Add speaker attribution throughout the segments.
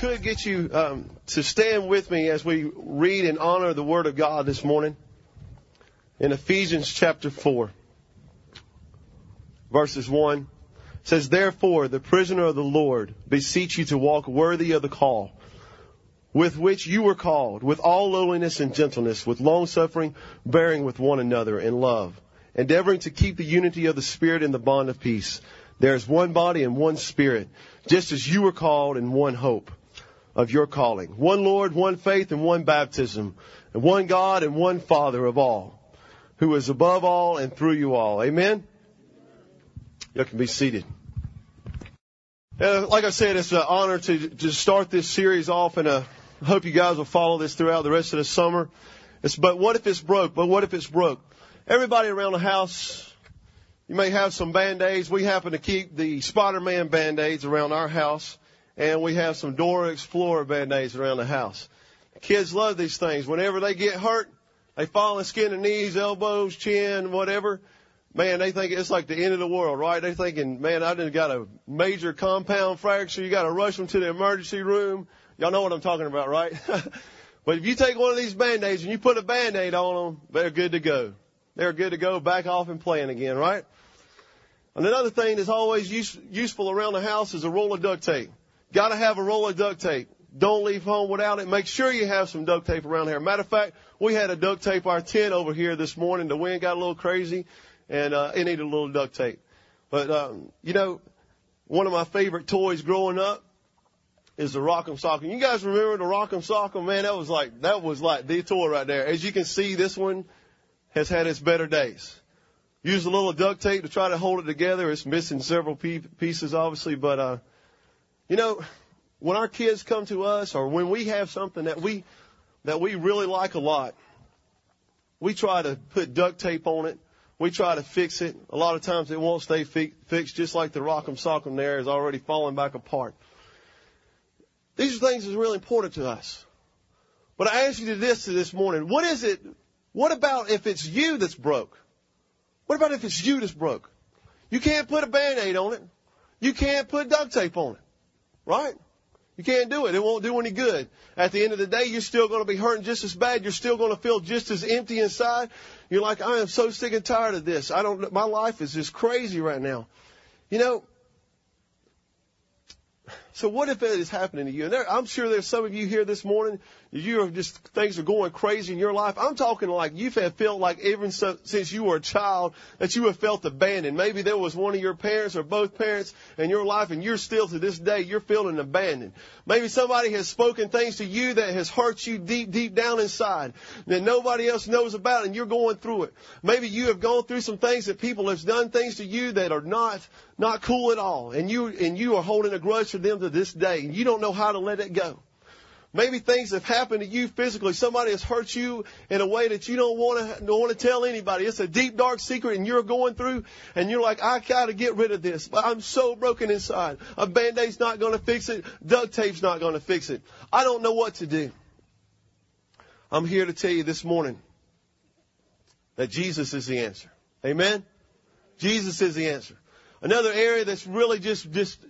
Speaker 1: could get you to stand with me as we read and honor the Word of God this morning in Ephesians chapter 4, verses 1. It says, "Therefore, the prisoner of the Lord, beseech you to walk worthy of the call with which you were called, with all lowliness and gentleness, with long-suffering, bearing with one another in love, endeavoring to keep the unity of the Spirit in the bond of peace. There is one body and one Spirit, just as you were called in one hope of your calling. One Lord, one faith, and one baptism, and one God and one Father of all, who is above all and through you all." Amen? You can be seated. Like I said, it's an honor to start this series off, and I hope you guys will follow this throughout the rest of the summer. But what if it's broke? But what if it's broke? Everybody around the house, you may have some Band-Aids. We happen to keep the Spider-Man Band-Aids around our house, and we have some Dora Explorer Band-Aids around the house. Kids love these things. Whenever they get hurt, they fall on skin and knees, elbows, chin, whatever. Man, they think it's like the end of the world, right? They're thinking, man, I done got a major compound fracture. You got to rush them to the emergency room. Y'all know what I'm talking about, right? But if you take one of these Band-Aids and you put a Band-Aid on them, they're good to go. They're good to go back off and playing again, right? And another thing that's always useful around the house is a roll of duct tape. Got to have a roll of duct tape. Don't leave home without it. Make sure you have some duct tape around here. Matter of fact, we had to duct tape our tent over here this morning. The wind got a little crazy, and it needed a little duct tape. But, one of my favorite toys growing up is the Rock'em Sock'em. You guys remember the Rock'em Sock'em? Man, that was like the toy right there. As you can see, this one has had its better days. Use a little duct tape to try to hold it together. It's missing several pieces, obviously. But, when our kids come to us, or when we have something that we really like a lot, we try to put duct tape on it. We try to fix it. A lot of times it won't stay fixed, just like the Rock'em Sock'em there is already falling back apart. These are things that are really important to us. But I ask you this morning. What is it? What about if it's you that's broke? What about if it's you that's broke? You can't put a Band-Aid on it. You can't put duct tape on it. Right? You can't do it. It won't do any good. At the end of the day, you're still going to be hurting just as bad. You're still going to feel just as empty inside. You're like, I am so sick and tired of this. My life is just crazy right now. So what if it is happening to you? And I'm sure there's some of you here this morning, things are going crazy in your life. I'm talking like you have felt like even since you were a child that you have felt abandoned. Maybe there was one of your parents or both parents in your life, and you're still to this day, you're feeling abandoned. Maybe somebody has spoken things to you that has hurt you deep, deep down inside that nobody else knows about, and you're going through it. Maybe you have gone through some things that people have done things to you that are not cool at all, and you are holding a grudge for them to this day, and you don't know how to let it go. Maybe things have happened to you physically. Somebody has hurt you in a way that you don't want to tell anybody. It's a deep, dark secret, and you're going through, and you're like, I got to get rid of this. But I'm so broken inside. A Band-Aid's not going to fix it. Duct tape's not going to fix it. I don't know what to do. I'm here to tell you this morning that Jesus is the answer. Amen? Jesus is the answer. Another area that's really just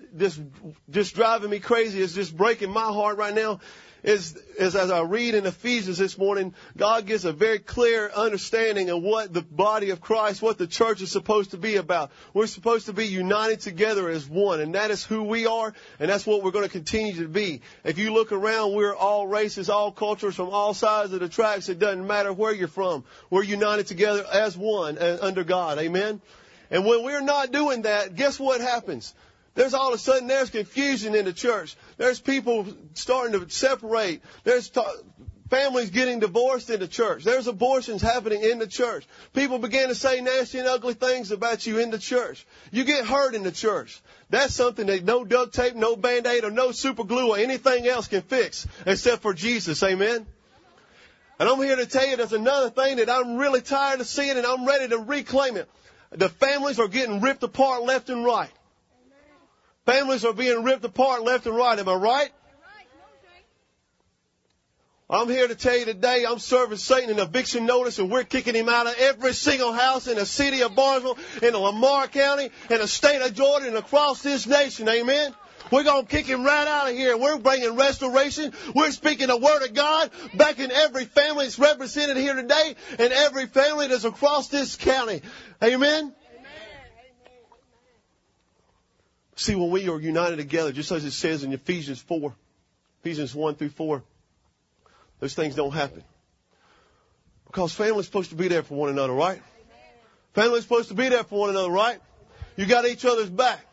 Speaker 1: driving me crazy, is just breaking my heart right now, is as I read in Ephesians this morning, God gives a very clear understanding of what the body of Christ, what the church is supposed to be about. We're supposed to be united together as one, and that is who we are, and that's what we're going to continue to be. If you look around, we're all races, all cultures, from all sides of the tracks. It doesn't matter where you're from. We're united together as one under God. Amen? And when we're not doing that, guess what happens? There's all of a sudden, there's confusion in the church. There's people starting to separate. There's families getting divorced in the church. There's abortions happening in the church. People begin to say nasty and ugly things about you in the church. You get hurt in the church. That's something that no duct tape, no Band-Aid, or no super glue or anything else can fix except for Jesus. Amen? And I'm here to tell you there's another thing that I'm really tired of seeing, and I'm ready to reclaim it. The families are getting ripped apart left and right. Families are being ripped apart left and right. Am I right? I'm here to tell you today, I'm serving Satan an eviction notice, and we're kicking him out of every single house in the city of Barnesville, in the Lamar County, in the state of Georgia, and across this nation. Amen? We're going to kick him right out of here. We're bringing restoration. We're speaking the word of God back in every family that's represented here today and every family that's across this county. Amen? See, when we are united together, just as it says in Ephesians 1 through 4, those things don't happen. Because family's supposed to be there for one another, right? Family's supposed to be there for one another, right? You got each other's back.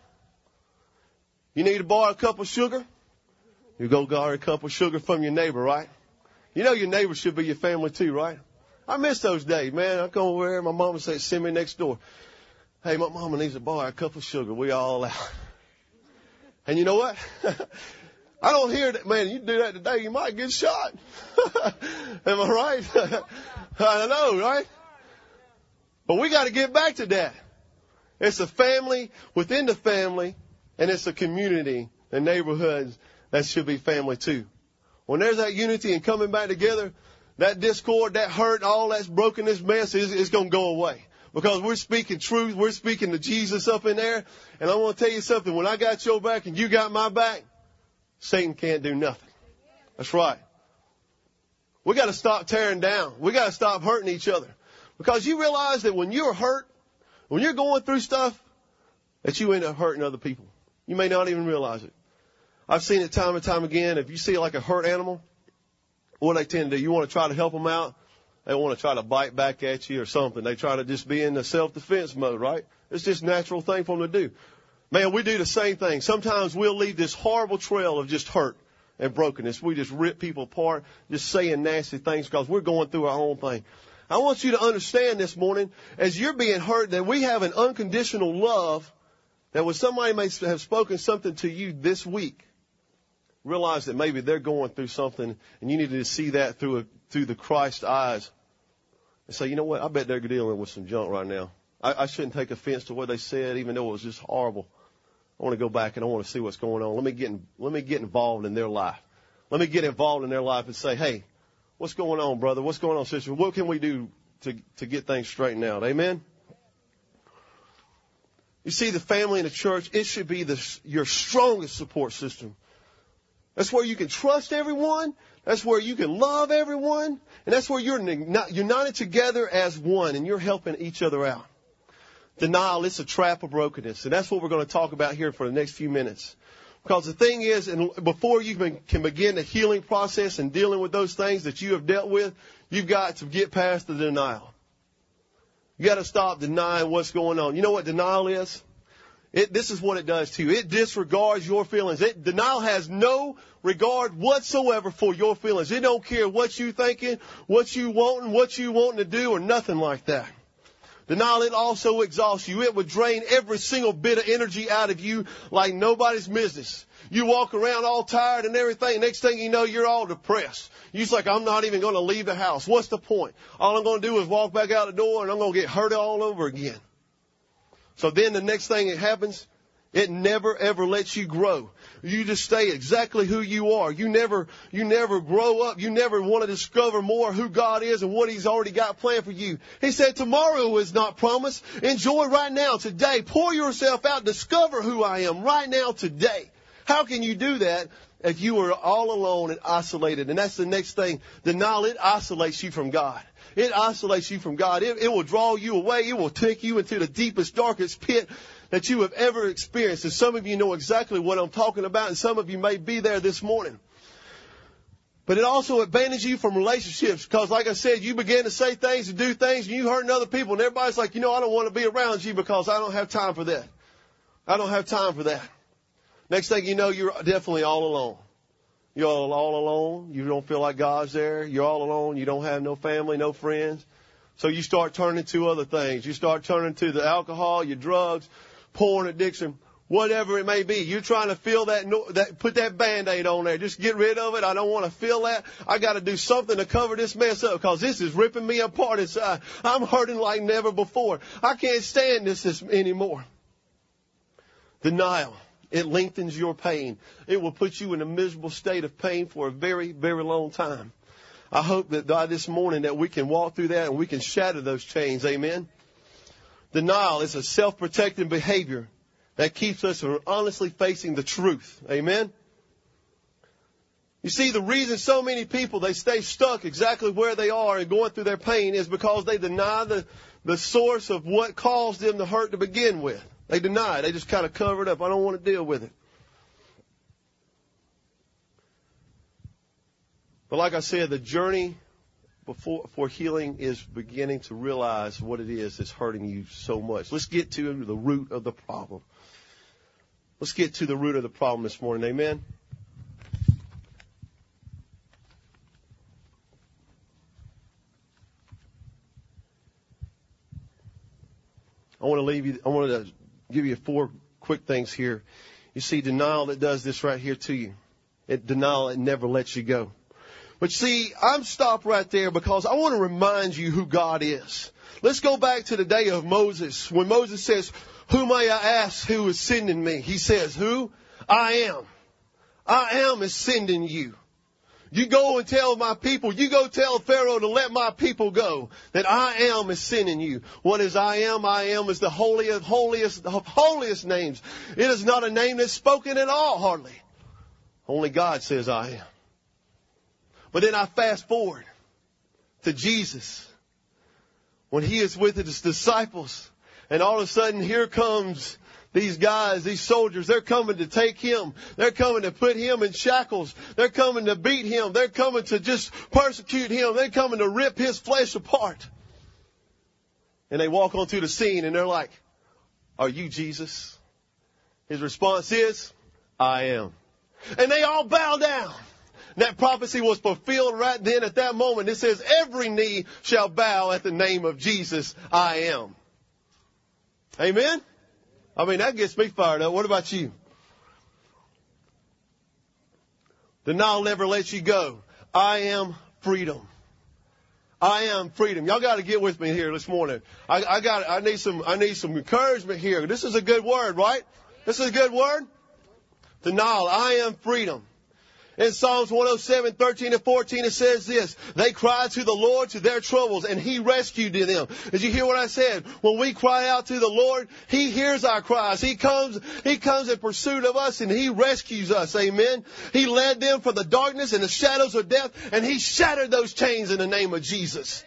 Speaker 1: You need to borrow a cup of sugar? You go borrow a cup of sugar from your neighbor, right? You know your neighbor should be your family too, right? I miss those days, man. I go over there, my mama said, send me next door. Hey, my mama needs to borrow a cup of sugar. We all out. And you know what? I don't hear that, man, you do that today, you might get shot. Am I right? I know, right? But we got to get back to that. It's a family within the family, and it's a community and neighborhoods that should be family too. When there's that unity and coming back together, that discord, that hurt, all that brokenness mess is going to go away. Because we're speaking truth. We're speaking to Jesus up in there. And I want to tell you something. When I got your back and you got my back, Satan can't do nothing. That's right. We got to stop tearing down. We got to stop hurting each other. Because you realize that when you're hurt, when you're going through stuff, that you end up hurting other people. You may not even realize it. I've seen it time and time again. If you see like a hurt animal, what they tend to do, you want to try to help them out. They want to try to bite back at you or something. They try to just be in the self-defense mode, right? It's just a natural thing for them to do. Man, we do the same thing. Sometimes we'll leave this horrible trail of just hurt and brokenness. We just rip people apart, just saying nasty things because we're going through our own thing. I want you to understand this morning, as you're being hurt, that we have an unconditional love that when somebody may have spoken something to you this week, realize that maybe they're going through something and you need to see that through the Christ eyes and say, you know what, I bet they're dealing with some junk right now. I shouldn't take offense to what they said, even though it was just horrible. I want to go back and I want to see what's going on. Let me get involved in their life. Let me get involved in their life and say, hey, what's going on, brother? What's going on, sister? What can we do to get things straightened out? Amen? You see, the family in the church, it should be your strongest support system. That's where you can trust everyone. That's where you can love everyone. And that's where you're united together as one and you're helping each other out. Denial, it's a trap of brokenness. And that's what we're going to talk about here for the next few minutes. Because the thing is, and before you can begin the healing process and dealing with those things that you have dealt with, you've got to get past the denial. You got to stop denying what's going on. You know what denial is? This is what it does to you. It disregards your feelings. Denial has no regard whatsoever for your feelings. It don't care what you thinking, what you wanting to do, or nothing like that. Denial, it also exhausts you. It would drain every single bit of energy out of you like nobody's business. You walk around all tired and everything. Next thing you know, you're all depressed. You're just like, I'm not even going to leave the house. What's the point? All I'm going to do is walk back out the door and I'm going to get hurt all over again. So then the next thing that happens, it never ever lets you grow. You just stay exactly who you are. You never grow up. You never want to discover more who God is and what He's already got planned for you. He said tomorrow is not promised. Enjoy right now, today. Pour yourself out. Discover who I am right now, today. How can you do that if you are all alone and isolated? And that's the next thing. Denial, it isolates you from God. It isolates you from God. It will draw you away. It will take you into the deepest, darkest pit that you have ever experienced. And some of you know exactly what I'm talking about, and some of you may be there this morning. But it also advantages you from relationships because, like I said, you begin to say things and do things, and you hurting other people, and everybody's like, I don't want to be around you because I don't have time for that. I don't have time for that. Next thing you know, you're definitely all alone. You're all alone. You don't feel like God's there. You're all alone. You don't have no family, no friends. So you start turning to other things. You start turning to the alcohol, your drugs, porn addiction, whatever it may be. You're trying to feel that, put that Band-Aid on there. Just get rid of it. I don't want to feel that. I got to do something to cover this mess up because this is ripping me apart inside. I'm hurting like never before. I can't stand this anymore. Denial. It lengthens your pain. It will put you in a miserable state of pain for a very, very long time. I hope that this morning that we can walk through that and we can shatter those chains. Amen. Denial is a self-protecting behavior that keeps us from honestly facing the truth. Amen? You see, the reason so many people, they stay stuck exactly where they are and going through their pain is because they deny the source of what caused them to hurt to begin with. They deny it. They just kind of cover it up. I don't want to deal with it. But like I said, the journey for healing is beginning to realize what it is that's hurting you so much. Let's get to the root of the problem. Let's get to the root of the problem this morning. Amen? I want to give you 4 quick things here. You see, denial, it does this right here to you. Denial, it never lets you go. But see, I'm stopped right there because I want to remind you who God is. Let's go back to the day of Moses. When Moses says, who may I ask who is sending me? He says, who? I am. I am is sending you. You go and tell my people, you go tell Pharaoh to let my people go, that I am is sending you. What is I am? I am is the holiest names. It is not a name that's spoken at all, hardly. Only God says I am. But then I fast forward to Jesus when he is with his disciples, and all of a sudden here comes these guys, these soldiers. They're coming to take him. They're coming to put him in shackles. They're coming to beat him. They're coming to just persecute him. They're coming to rip his flesh apart. And they walk onto the scene and they're like, are you Jesus? His response is, I am. And they all bow down. That prophecy was fulfilled right then at that moment. It says, every knee shall bow at the name of Jesus, I am. Amen? I mean, that gets me fired up. What about you? Denial never lets you go. I am freedom. I am freedom. Y'all got to get with me here this morning. I need some encouragement here. This is a good word, right? This is a good word. Denial. I am freedom. In Psalms 107, 13 and 14, it says this, they cried to the Lord to their troubles, and he rescued them. Did you hear what I said? When we cry out to the Lord, he hears our cries. He comes in pursuit of us, and he rescues us. Amen. He led them from the darkness and the shadows of death, and he shattered those chains in the name of Jesus.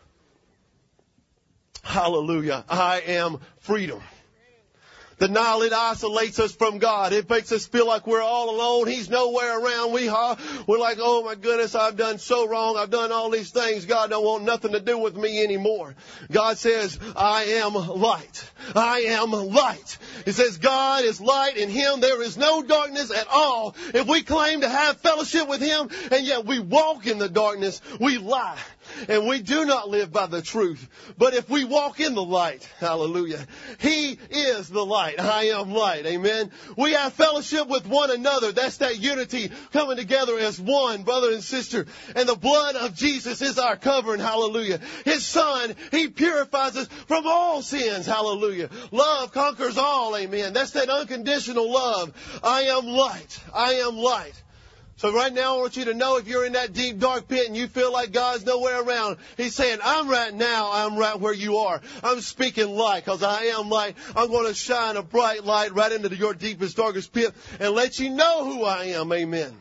Speaker 1: Hallelujah. I am freedom. Denial, it isolates us from God. It makes us feel like we're all alone. He's nowhere around. We're like, oh my goodness, I've done so wrong. I've done all these things. God don't want nothing to do with me anymore. God says, I am light. I am light. It says God is light. In him there is no darkness at all. If we claim to have fellowship with him and yet we walk in the darkness, we lie. And we do not live by the truth. But if we walk in the light, hallelujah, he is the light. I am light. Amen. We have fellowship with one another. That's that unity coming together as one, brother and sister. And the blood of Jesus is our covering. Hallelujah. His son, he purifies us from all sins. Hallelujah. Love conquers all. Amen. That's that unconditional love. I am light. I am light. So right now I want you to know, if you're in that deep dark pit and you feel like God's nowhere around, he's saying, I'm right where you are. I'm speaking light because I am light. I'm going to shine a bright light right into your deepest, darkest pit and let you know who I am. Amen.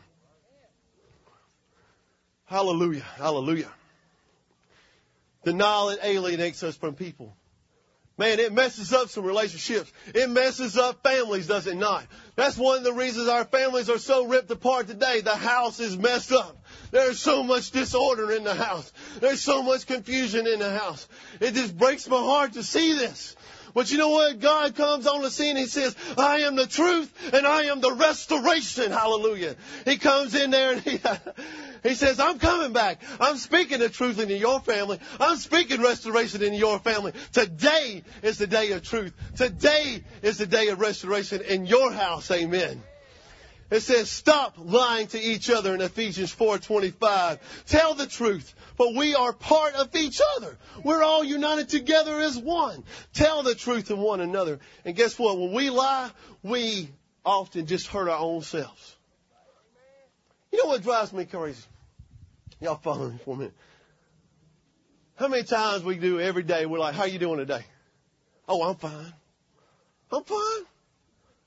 Speaker 1: Hallelujah. Hallelujah. Denial, it alienates us from people. Man, it messes up some relationships. It messes up families, does it not? That's one of the reasons our families are so ripped apart today. The house is messed up. There's so much disorder in the house. There's so much confusion in the house. It just breaks my heart to see this. But you know what? God comes on the scene and he says, I am the truth and I am the restoration. Hallelujah. He comes in there and he says, I'm coming back. I'm speaking the truth into your family. I'm speaking restoration into your family. Today is the day of truth. Today is the day of restoration in your house. Amen. It says, stop lying to each other in Ephesians 4:25. Tell the truth, for we are part of each other. We're all united together as one. Tell the truth to one another. And guess what? When we lie, we often just hurt our own selves. You know what drives me crazy? Y'all follow me for a minute. How many times we do every day, we're like, how you doing today? Oh, I'm fine. I'm fine.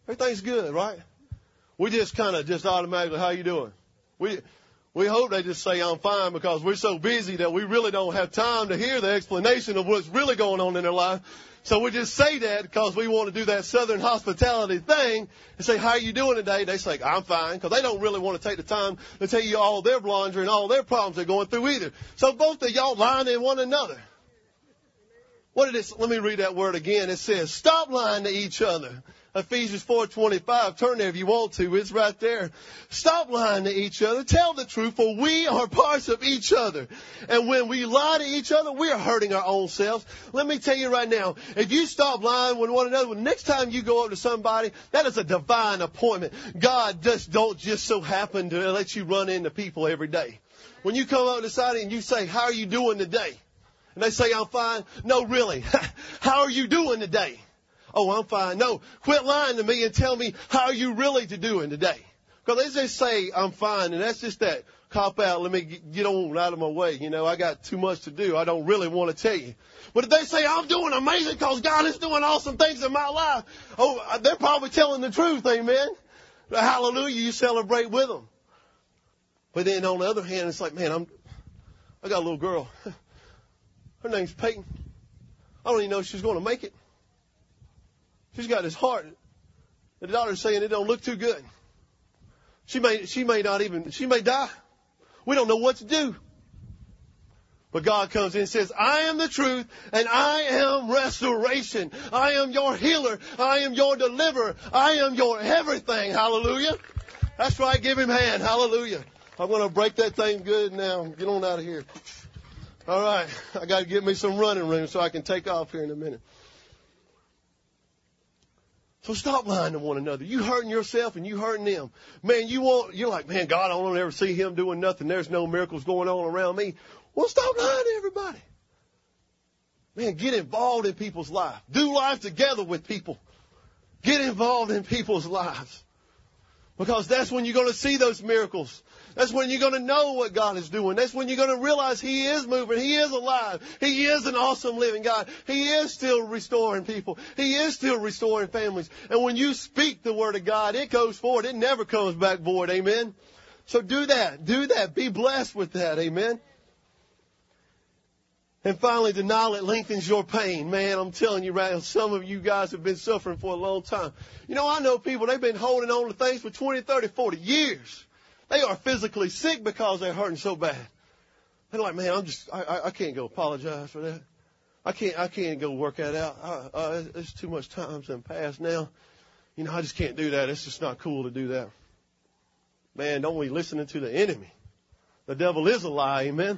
Speaker 1: Everything's good, right? We just kind of just automatically, how you doing? We hope they just say, I'm fine, because we're so busy that we really don't have time to hear the explanation of what's really going on in their life. So we just say that because we want to do that Southern hospitality thing and say, how are you doing today? They say, I'm fine, because they don't really want to take the time to tell you all their laundry and all their problems they're going through either. So both of y'all lying to one another. What did it? Let me read that word again. It says, stop lying to each other. Ephesians 4:25. Turn there if you want to. It's right there. Stop lying to each other. Tell the truth, for we are parts of each other. And when we lie to each other, we are hurting our own selves. Let me tell you right now, if you stop lying with one another, the next time you go up to somebody, that is a divine appointment. God don't just so happen to let you run into people every day. When you come up to somebody and you say, how are you doing today? And they say, I'm fine. No, really. How are you doing today? Oh, I'm fine. No, quit lying to me and tell me how you really doing today. Because they just say, I'm fine, and that's just that cop out. Let me get on out of my way. You know, I got too much to do. I don't really want to tell you. But if they say, I'm doing amazing because God is doing awesome things in my life, oh, they're probably telling the truth, amen. Hallelujah, you celebrate with them. But then on the other hand, it's like, man, I got a little girl. Her name's Peyton. I don't even know if she's going to make it. She's got this heart. The doctor's saying it don't look too good. She may die. We don't know what to do. But God comes in and says, I am the truth and I am restoration. I am your healer. I am your deliverer. I am your everything. Hallelujah. That's right. Give him a hand. Hallelujah. I'm going to break that thing good now. Get on out of here. All right. I got to get me some running room so I can take off here in a minute. So stop lying to one another. You hurting yourself and you hurting them. Man, you're like, man, God, I don't ever see him doing nothing. There's no miracles going on around me. Well, stop lying to everybody. Man, get involved in people's lives. Do life together with people. Get involved in people's lives. Because that's when you're going to see those miracles. That's when you're going to know what God is doing. That's when you're going to realize he is moving. He is alive. He is an awesome living God. He is still restoring people. He is still restoring families. And when you speak the word of God, it goes forward. It never comes back void. Amen. So do that. Do that. Be blessed with that. Amen. And finally, denial, it lengthens your pain. Man, I'm telling you right now, some of you guys have been suffering for a long time. You know, I know people, they've been holding on to things for 20, 30, 40 years. They are physically sick because they're hurting so bad. They're like, man, I can't go apologize for that. I can't go work that out. It's too much time's been passed now. You know, I just can't do that. It's just not cool to do that. Man, don't be listening to the enemy. The devil is a lie, amen.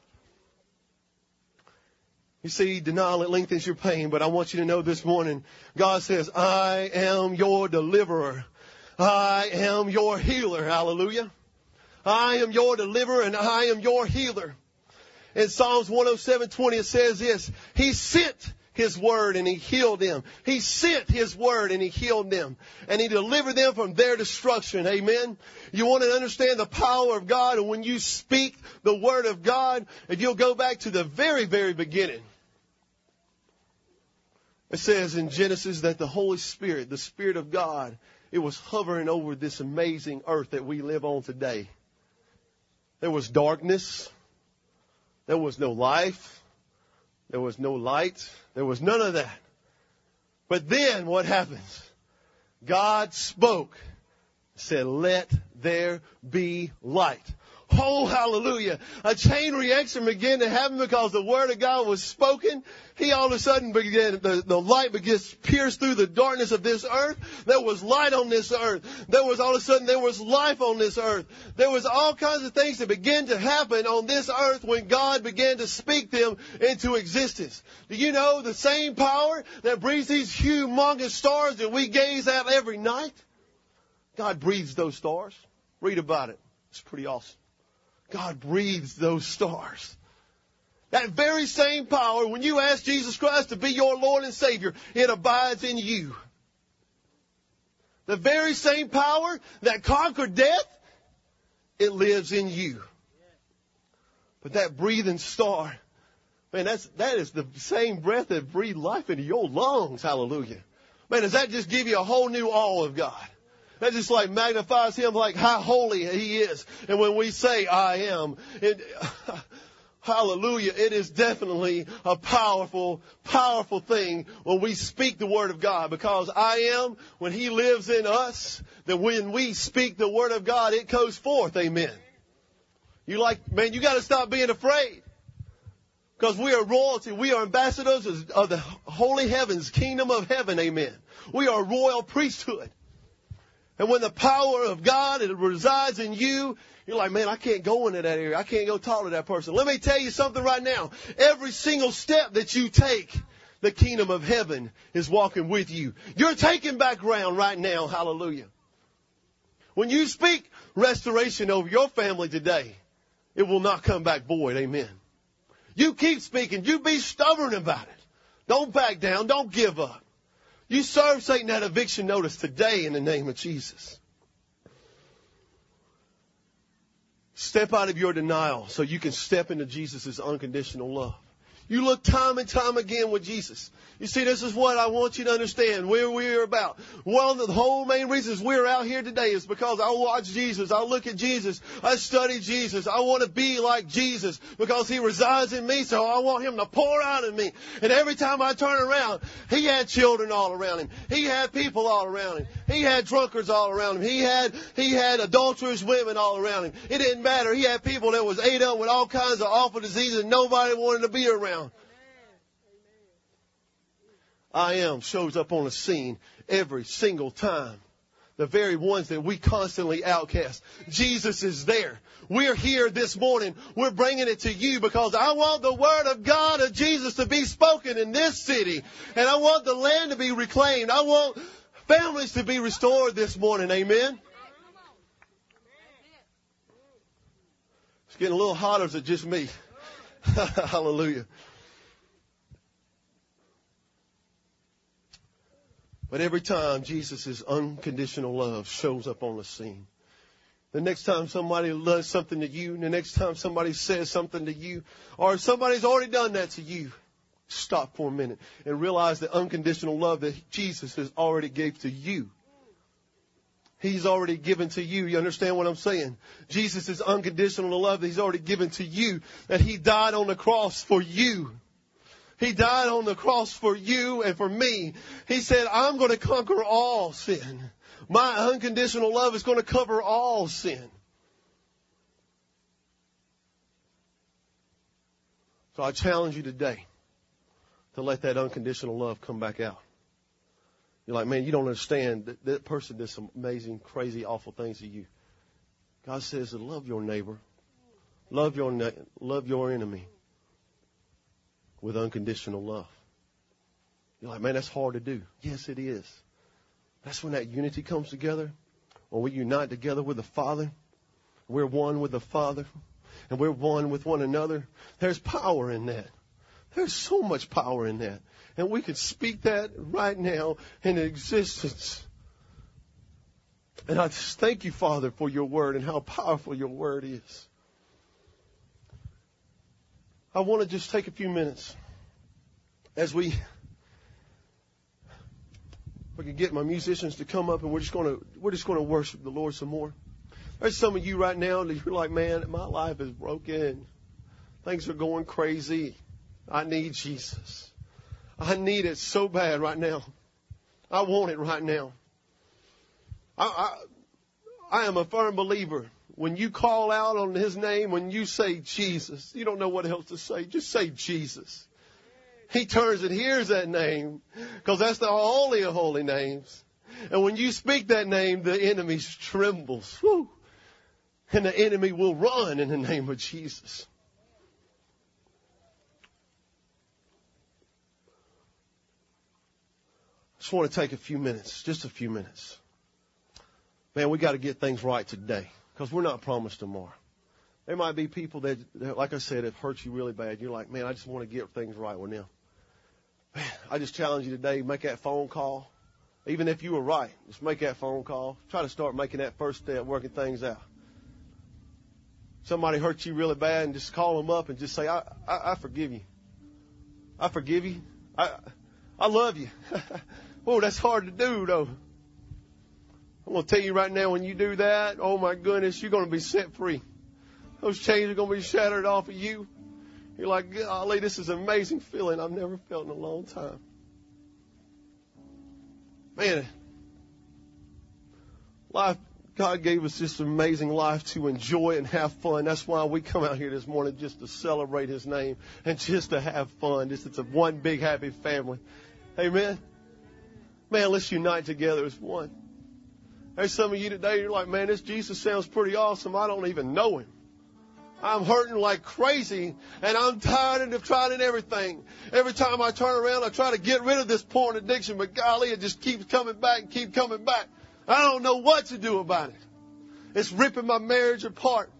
Speaker 1: You see, denial, it lengthens your pain, but I want you to know this morning, God says, I am your deliverer. I am your healer. Hallelujah. I am your deliverer and I am your healer. In Psalms 107:20 it says this, he sent his word and he healed them. He sent his word and he healed them. And he delivered them from their destruction. Amen. You want to understand the power of God, and when you speak the word of God, if you'll go back to the very, very beginning, it says in Genesis that the Holy Spirit, the Spirit of God, it was hovering over this amazing earth that we live on today. There was darkness. There was no life. There was no light. There was none of that. But then what happens? God spoke, said, let there be light. Oh, hallelujah. A chain reaction began to happen because the word of God was spoken. He all of a sudden began, the light begins to pierce through the darkness of this earth. There was light on this earth. There was all of a sudden, there was life on this earth. There was all kinds of things that began to happen on this earth when God began to speak them into existence. Do you know the same power that breathes these humongous stars that we gaze at every night? God breathes those stars. Read about it. It's pretty awesome. God breathes those stars. That very same power, when you ask Jesus Christ to be your Lord and Savior, it abides in you. The very same power that conquered death, it lives in you. But that breathing star, man, that is the same breath that breathed life into your lungs. Hallelujah. Man, does that just give you a whole new awe of God? That just like magnifies Him like how holy He is. And when we say, I am, hallelujah, it is definitely a powerful, powerful thing when we speak the Word of God. Because I am, when He lives in us, that when we speak the Word of God, it goes forth. Amen. You got to stop being afraid. Because we are royalty. We are ambassadors of the holy heavens, kingdom of heaven. Amen. We are a royal priesthood. And when the power of God resides in you, you're like, man, I can't go into that area. I can't go talk to that person. Let me tell you something right now. Every single step that you take, the kingdom of heaven is walking with you. You're taking back ground right now. Hallelujah. When you speak restoration over your family today, it will not come back void. Amen. You keep speaking. You be stubborn about it. Don't back down. Don't give up. You serve Satan that eviction notice today in the name of Jesus. Step out of your denial so you can step into Jesus' unconditional love. You look time and time again with Jesus. You see, this is what I want you to understand, where we're about. One of the whole main reasons we're out here today is because I watch Jesus. I look at Jesus. I study Jesus. I want to be like Jesus because He resides in me, so I want Him to pour out in me. And every time I turn around, He had children all around Him. He had people all around Him. He had drunkards all around Him. He had adulterous women all around Him. It didn't matter. He had people that was ate up with all kinds of awful diseases and nobody wanted to be around. I am shows up on the scene every single time. The very ones that we constantly outcast. Jesus is there. We're here this morning. We're bringing it to you because I want the word of God of Jesus to be spoken in this city. And I want the land to be reclaimed. I want families to be restored this morning. Amen. It's getting a little hotter. Is it just me? Hallelujah. But every time Jesus' unconditional love shows up on the scene, the next time somebody does something to you, the next time somebody says something to you, or somebody's already done that to you, stop for a minute and realize the unconditional love that Jesus has already gave to you. He's already given to you. You understand what I'm saying? Jesus' unconditional love that He's already given to you, that He died on the cross for you. He died on the cross for you and for me. He said, I'm going to conquer all sin. My unconditional love is going to cover all sin. So I challenge you today to let that unconditional love come back out. You're like, man, you don't understand. That person did some amazing, crazy, awful things to you. God says to love your neighbor. Love your enemy. With unconditional love. You're like, man, that's hard to do. Yes, it is. That's when that unity comes together. When we unite together with the Father. We're one with the Father. And we're one with one another. There's power in that. There's so much power in that. And we could speak that right now in existence. And I just thank you, Father, for your word and how powerful your word is. I want to just take a few minutes as we can get my musicians to come up and we're just going to worship the Lord some more. There's some of you right now that you're like, man, my life is broken. Things are going crazy. I need Jesus. I need it so bad right now. I want it right now. I am a firm believer. When you call out on His name, when you say Jesus, you don't know what else to say. Just say Jesus. He turns and hears that name because that's the holy of holy names. And when you speak that name, the enemy trembles. Woo. And the enemy will run in the name of Jesus. I just want to take a few minutes, just a few minutes. Man, we got to get things right today. Because we're not promised tomorrow. There might be people that, like I said, have hurt you really bad. You're like, man, I just want to get things right with them. Man, I just challenge you today, make that phone call. Even if you were right, just make that phone call. Try to start making that first step, working things out. Somebody hurt you really bad and just call them up and just say, I forgive you. I forgive you. I love you. Oh, that's hard to do, though. I'm going to tell you right now, when you do that, oh my goodness, you're going to be set free. Those chains are going to be shattered off of you. You're like, golly, this is an amazing feeling I've never felt in a long time. Man, life, God gave us this amazing life to enjoy and have fun. That's why we come out here this morning, just to celebrate His name and just to have fun. It's a one big happy family. Amen. Man, let's unite together as one. There's some of you today, you're like, man, this Jesus sounds pretty awesome. I don't even know Him. I'm hurting like crazy, and I'm tired of trying everything. Every time I turn around, I try to get rid of this porn addiction, but golly, it just keeps coming back and keep coming back. I don't know what to do about it. It's ripping my marriage apart.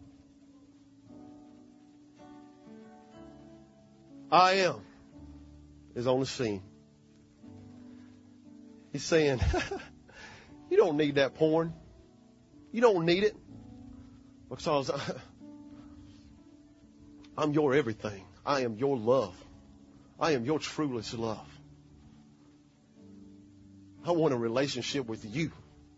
Speaker 1: I Am is on the scene. He's saying, you don't need that porn. You don't need it. Because I'm your everything. I am your love. I am your truest love. I want a relationship with you.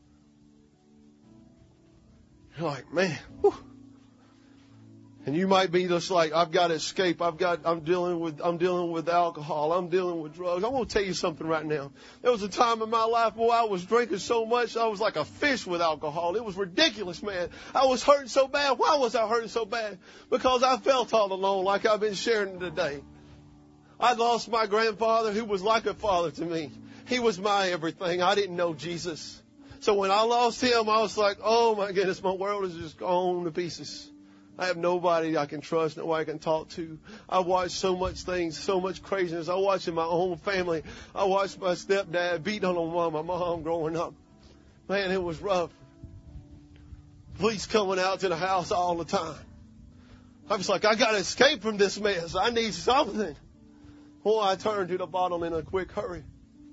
Speaker 1: You're like, man, whew. And you might be just like, I've got to escape. I'm dealing with alcohol. I'm dealing with drugs. I want to tell you something right now. There was a time in my life where I was drinking so much, I was like a fish with alcohol. It was ridiculous, man. I was hurting so bad. Why was I hurting so bad? Because I felt all alone, like I've been sharing today. I lost my grandfather, who was like a father to me. He was my everything. I didn't know Jesus. So when I lost him, I was like, oh my goodness, my world is just gone to pieces. I have nobody I can trust, nobody I can talk to. I watched so much things, so much craziness. I watched in my own family. I watched my stepdad beat on my mom growing up. Man, it was rough. Police coming out to the house all the time. I was like, I got to escape from this mess. I need something. Well, I turned to the bottle in a quick hurry.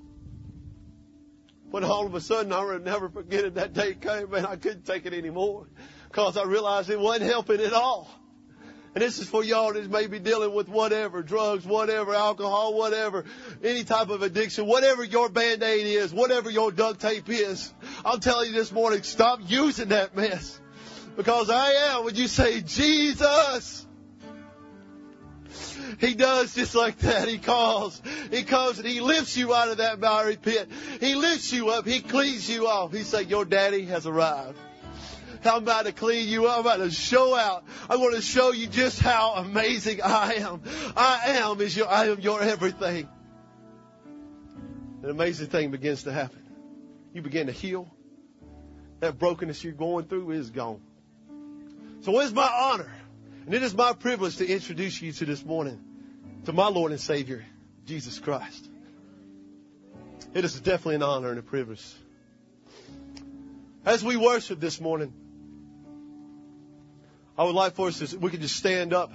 Speaker 1: But all of a sudden, I would never forget it. That day came, man, I couldn't take it anymore. Because I realized it wasn't helping at all. And this is for y'all that may be dealing with whatever, drugs, whatever, alcohol, whatever, any type of addiction, whatever your Band-Aid is, whatever your duct tape is. I'm telling you this morning, stop using that mess. Because I am, when you say, Jesus, He does just like that. He calls. He comes and He lifts you out of that miry pit. He lifts you up. He cleans you off. He said, your daddy has arrived. I'm about to clean you up. I'm about to show out. I'm going to show you just how amazing I am. I am your everything. An amazing thing begins to happen. You begin to heal. That brokenness you're going through is gone. So it's my honor, and it is my privilege to introduce you to this morning to my Lord and Savior, Jesus Christ. It is definitely an honor and a privilege. As we worship this morning, I would like for us to, we could just stand up.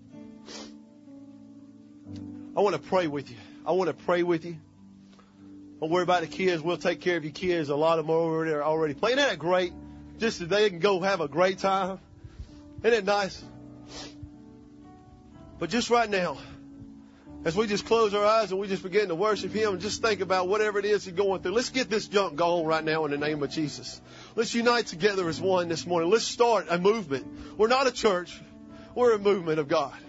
Speaker 1: I want to pray with you. I want to pray with you. Don't worry about the kids. We'll take care of your kids. A lot of them are over there already playing. Isn't that great? Just that they can go have a great time. Isn't it nice? But just right now, as we just close our eyes and we just begin to worship Him and just think about whatever it is you're going through. Let's get this junk gone right now in the name of Jesus. Let's unite together as one this morning. Let's start a movement. We're not a church. We're a movement of God.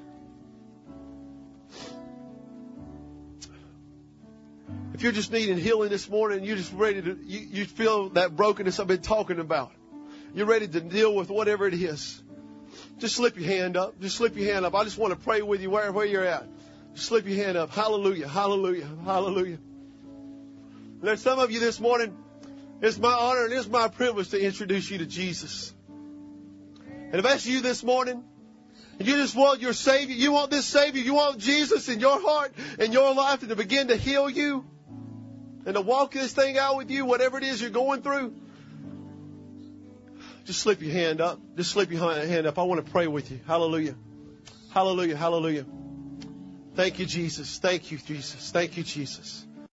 Speaker 1: If you're just needing healing this morning, you're just ready to, you feel that brokenness I've been talking about. You're ready to deal with whatever it is. Just slip your hand up. Just slip your hand up. I just want to pray with you wherever you're at. Just slip your hand up. Hallelujah, hallelujah, hallelujah. There's some of you this morning, it's my honor and it's my privilege to introduce you to Jesus. And if that's you this morning, and you just want your Savior, you want this Savior, you want Jesus in your heart and your life and to begin to heal you and to walk this thing out with you, whatever it is you're going through, just slip your hand up. Just slip your hand up. I want to pray with you. Hallelujah. Hallelujah. Hallelujah. Thank you, Jesus. Thank you, Jesus. Thank you, Jesus.